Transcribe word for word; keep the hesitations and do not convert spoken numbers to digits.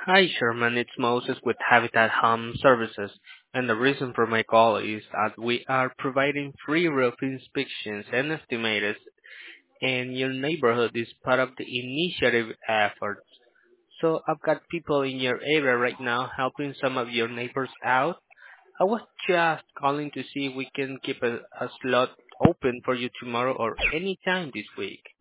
Hi, Sherman. It's Moses with Habitat Home Services, and the reason for my call is that we are providing free roof inspections and estimators, and your neighborhood is part of the initiative efforts. So I've got people in your area right now helping some of your neighbors out. I was just calling to see if we can keep a, a slot open for you tomorrow or any time this week.